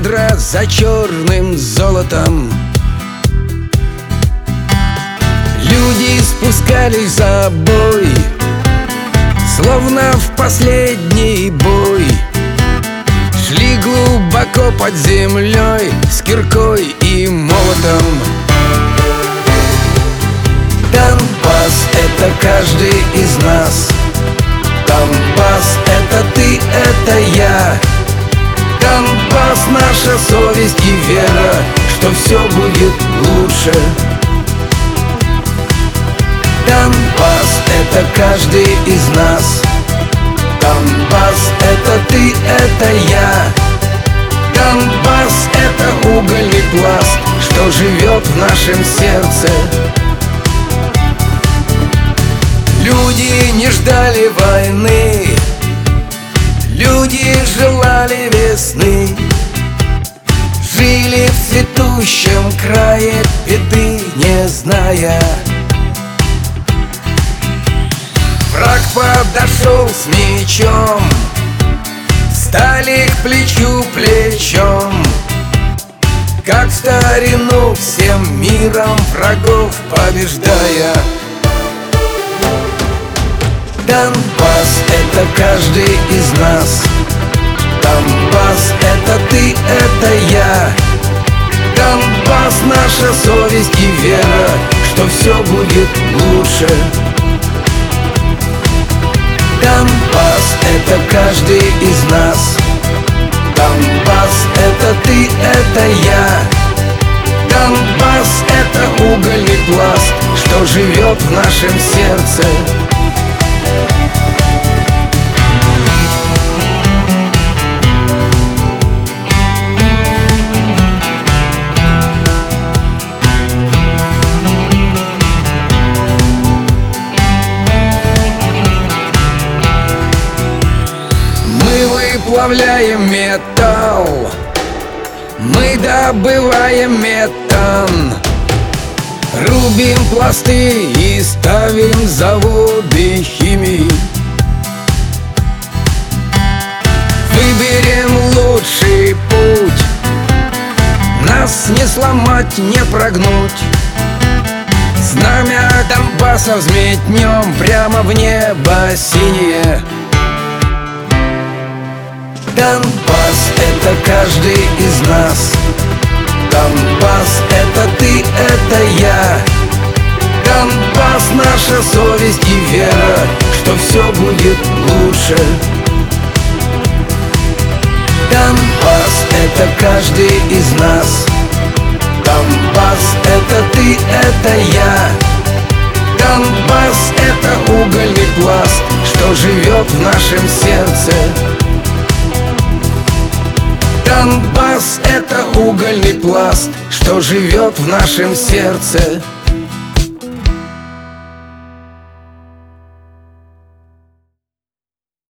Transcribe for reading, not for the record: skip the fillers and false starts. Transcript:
кадра за черным золотом. Люди спускались за бой, словно в последний бой. Шли глубоко под землей с киркой и молотом. Донбасс — это каждый из нас. Донбасс — это ты, это я. Донбасс — наша совесть и вера, что все будет лучше. Донбасс — это каждый из нас. Донбасс — это ты, это я. Донбасс — это угольный пласт, что живет в нашем сердце. Люди не ждали войны, люди желали весны. Жили в цветущем крае, беды не зная. Враг подошел с мечом, стали к плечу плечом. Как в старину, всем миром врагов побеждая. Донбасс — это каждый из нас. Донбасс — это ты, это я. Донбасс — наша совесть и вера, что все будет лучше. Донбасс — это каждый из нас. Донбасс — это ты, это я. Донбасс — это угольный пласт, что живет в нашем сердце. Выплавляем металл, мы добываем метан, рубим пласты и ставим заводы химии. Выберем лучший путь, нас не сломать, не прогнуть. Знамя Донбасса взметнем прямо в небо синее. Донбасс — это каждый из нас. Донбасс — это ты, это я. Донбасс — наша совесть и вера, что все будет лучше. Донбасс — это каждый из нас. Донбасс — это ты, это я. Донбасс — это угольный пласт, что живет в нашем сердце. Донбасс — это угольный пласт, что живет в нашем сердце.